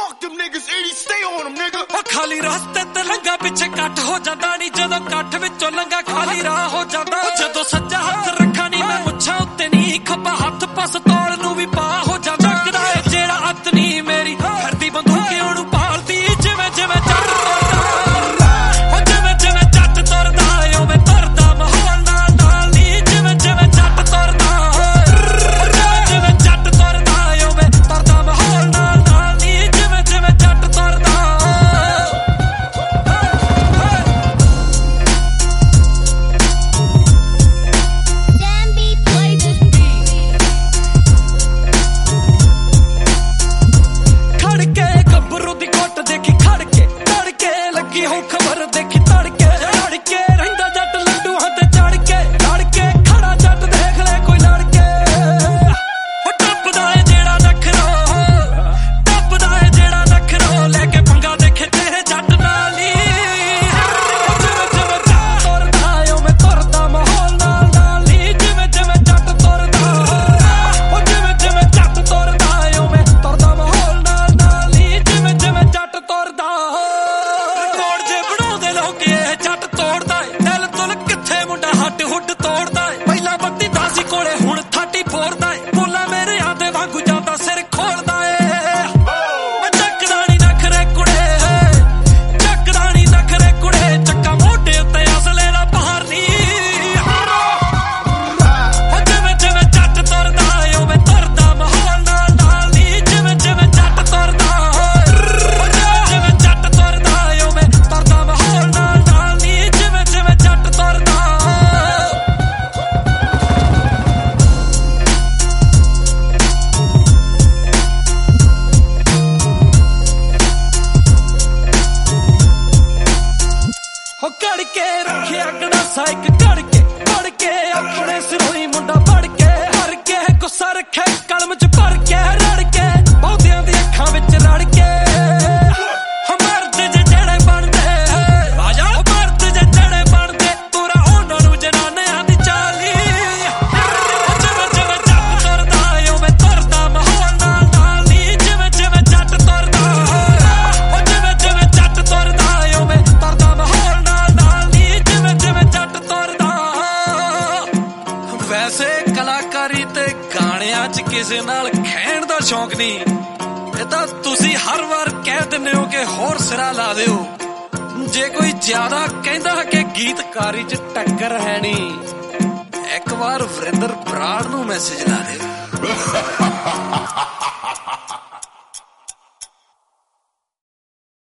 Fuck them niggas, 80, stay on them, nigga. ਉਹ ਖਾਲੀ ਰਸਤੇ ਤੇ ਲੰਗਾ ਪਿੱਛੇ ਕੱਟ ਹੋ ਜਾਂਦਾ ਨਹੀਂ ਜਦੋਂ ਕੱਟ ਵਿੱਚੋਂ ਲੰਗਾ ਖਾਲੀ ਰਾਹ ਹੋ ਜਾਂਦਾ ਜਦੋਂ ਸੱਜਾ ਹੱਥ ਰੱਖਾਂ ਨਹੀਂ ਮੈਂ ਮੁੱਛਾਂ ਉੱਤੇ ਨਹੀਂ ਖੱਬਾ ਹੱਥ ਪਸ ਤੋੜ ਨੂੰ ਵੀ ਪਾ ਹੋ ਜਾਂਦਾ ਚੱਕਦਾ ਏ ਜਿਹੜਾ ਅੱਤ ਨਹੀਂ ਮੇਰੀ ਫਿਰਦੀ ਬੰਦੂਕ ਉਹਨੂੰ ਪਾਲਦੀ ਜਿਵੇਂ ਜਿਵੇਂ ਜੱਟ ਤੁਰਦਾ ਉਹ ਜਿਵੇਂ ਜਿਵੇਂ ਜੱਟ ਤੁਰਦਾ ਉਵੇਂ ਤੁਰਦਾ ਮਾਹੌਲ ਨਾਲ ਨਾਲ ਨਹੀਂ ਜਿਵੇਂ ਜਿਵੇਂ ਜੱਟ ਤੁਰਦਾ ਜਿਵੇਂ ਜਿਵੇਂ ਜੱਟ ਤੁਰਦਾ ਉਵੇਂ ਤੁਰਦਾ ਮਾਹੌਲ ਨਾਲ ਨਾਲ ਨਹੀਂ ਜਿਵੇਂ ਜਿਵੇਂ ਜੱਟ ਤੁਰਦਾ ਹੋ ਖਬਰ ਦੇਖੀ ਤੜਕੇ ਲੜਕੇ ਰਹਿੰਦਾ ਜੱਟ ਲੱਡੂਆਂ ਤੇ ਚੜ ਕੇ ਲੜਕੇ ਖੜਾ ਜੱਟ ਦੇਖ ਲੈ ਕੋਈ ਲੜਕੇ ਉਹ ਟੱਪਦਾ ਏ ਜਿਹੜਾ ਨਖਰੋ ਲੈ ਕੇ ਪੰਗਾ ਦੇਖੇ ਤੇਰੇ ਜੱਟ ਨਾਲ ਹੀ ਜਿਵੇਂ ਜਿਵੇਂ ਜੱਟ ਤੁਰਦਾ ਉਵੇਂ ਤੁਰਦਾ ਮਾਹੌਲ ਨਾਲ ਨਾਲ ਹੀ ਜਿਵੇਂ ਜਿਵੇਂ ਜੱਟ ਤੁਰਦਾ ਉਹ ਜਿਵੇਂ ਜਿਵੇਂ ਜੱਟ ਤੁਰਦਾ ਉਵੇਂ ਤੁਰਦਾ ਮਾਹੌਲ ਨਾਲ ਨਾਲ ਹੀ ਜਿਵੇਂ ਜਿਵੇਂ ਜੱਟ ਤੁਰਦਾ ਜੱਟ ਤੋੜਦਾ ਏ ਦਿਲ ਤੁਲ ਕਿੱਥੇ ਮੁੰਡਾ ਹੱਡ ਹੁੱਡ ਤੋੜਦਾ ਏ ਪਹਿਲਾਂ ਬੱਤੀ ਦਾਸੀ ਕੋਲੇ ਹੁਣ 34 ਦਾ ਏ ਬੋਲਾ ਮੇਰੇ ਆਦੇ ਵਾਂਗੂ ਜਾਂਦਾ ਸਿਰ ਖੋਲਦਾ ਏ ਮੈਂ ਚੱਕਦਾ ਨੀ ਨਖਰੇ ਕੁੜੇ ਚੱਕਾ ਮੋਢੇ ਉੱਤੇ ਅਸਲੇ ਦਾ ਬਾਹਰ ਨੀ ਉਹ ਜਿਵੇਂ ਜਿਵੇਂ ਜੱਟ ਤੁਰਦਾ ਉਵੇਂ ਤੁਰਦਾ ਮਾਹੌਲ ਨਾਲ ਨਾਲ ਨੀ ਜਿਵੇਂ ਜਿਵੇਂ ਜੱਟ ਤੁਰਦਾ ਜਿਵੇਂ ਜੱਟ ਤੁਰਦਾ ਉਵੇਂ ਤੁਰਦਾ ਮਾਹੌਲ ਨਾਲ ਜੱਟ ਤੁਰਦਾ ਹੋ ਕੜ ਕੇ ਰੱਖਿਆ ਗੜਾਸਾ ਇੱਕ ਕੜ ਕੇ ਆਪਣੇ ਸਿਰੋਂ ਹੀ ਮੁੰਡਾ ਫੜ ਕੇ ਹਰ ਕੇ ਗੁੱਸਾ ਰੱਖੇ ਕਲਮ ਚ ਭਰ ਕੇ ਰੜ ਕੇ ਬਹੁਤਿਆਂ ਦੀ ਅੱਖਾਂ ਵਿੱਚ ਰੜ ਕੇ ਮਰਦ ਜਿਹੜੇ ਬਣਦੇ ਰਾਜਾ ਮਰਦ ਜਿਹੜੇ ਬਣਦੇ ਪੂਰਾ ਉਹਨਾਂ ਨੂੰ ਜਨਾਨਿਆਂ ਦੀ ਚਾਲੀ ਜਿਵੇਂ ਜਿਵੇਂ ਜੱਟ ਤੁਰਦਾ ਉਵੇਂ ਤੁਰਦਾ ਮਾਹੌਲ ਨਾਲ ਨਾਲ ਨੀ ਜਿਵੇਂ ਜਿਵੇਂ ਜੱਟ ਤੁਰਦਾ ਉਹ ਜਿਵੇਂ ਜਿਵੇਂ ਜੱਟ ਤੁਰਦਾ ਉਵੇਂ ਤੁਰਦਾ ਮਾਹੌਲ ਨਾਲ ਨਾਲ ਨੀ ਜਿਵੇਂ ਜਿਵੇਂ ਜੱਟ ਤੁਰਦਾ ਵੈਸੇ ਕਲਾਕਾਰੀ ਤੇ ਗਾਣਿਆਂ 'ਚ ਕਿਸੇ ਨਾਲ ਖਹਿਣ ਦਾ ਸ਼ੌਂਕ ਨਹੀਂ ਇਹ ਤਾਂ ਤੁਸੀਂ ਹਰ ਵਾਰ ਕਹਿ ਦਿੰਦੇ ਹੋ ਕਿ ਹੋਰ ਸਿਰਾ ਲਾ ਦਿਓ ਜੇ ਕੋਈ ਜ਼ਿਆਦਾ ਕਹਿੰਦਾ ਕਿ ਗੀਤਕਾਰੀ 'ਚ ਟੱਕਰ ਹੈ ਨਹੀਂ ਇੱਕ ਵਾਰ ਵਰਿੰਦਰ ਬਰਾੜ ਨੂੰ ਮੈਸੇਜ ਲਾ ਦਿਓ